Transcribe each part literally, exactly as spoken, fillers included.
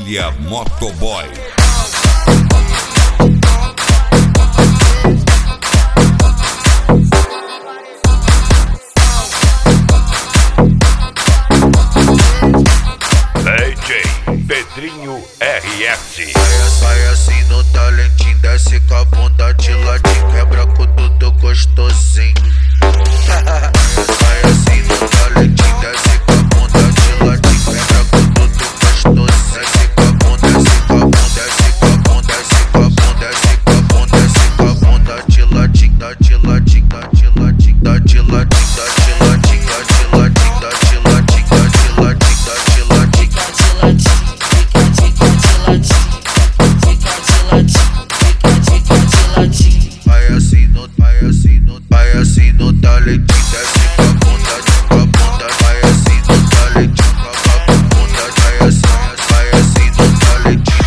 Família Motoboy. D J Pedrinho R S. Vai assim no talentinho, desce com a bunda de ladinho, quebra com tudo gostosinho. Vai assim no talentinho, desce com a bunda de ladinho, quebra com tudo gostosinho. Desce com a bunda, desce com a bunda, desce com a bunda, desce com a bunda, desce com a bunda, desce com a bunda de ladinho, dá de ladinho, dá de ladinho, dá de ladinho, dá de ladinho, dá de ladinho, dá de ladinho, dá de ladinho, dá de ladinho, dá de ladinho. Vai assim no, vai assim no, vai assim no talentinho, desce com a bunda, com a bunda. Vai assim no talentinho, com a bunda. Vai assim, vai assim no talentinho,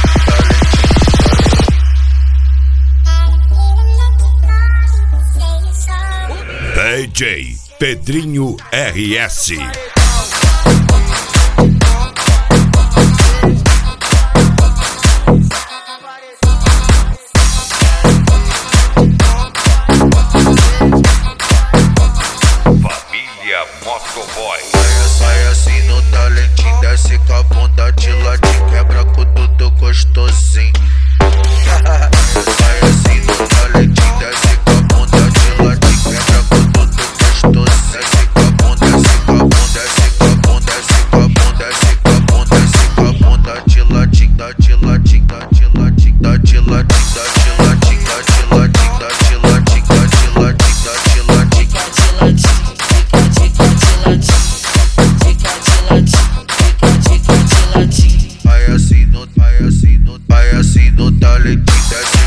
talentinho. D J Pedrinho R S. Família Motoboy. Vai assim no talentinho, desce com a bunda de ladinho, quebra com tudo gostosinho. Vai assim no talentinho, desce com a bunda de ladinho, quebra com tudo gostosinho. Desce com a bunda, desce com a bunda, desce com a bunda, desce com a bunda, desce com a bunda, desce com a bunda de ladinho, dá de ladinho, dá de ladinho, dá de ladinho, dá de ladinho, dá de ladinho, dá de ladinho, dá de ladinho, dá de ladinho, dá de ladinho. Vai assim no, vai assim no, vai assim no talentinho, desce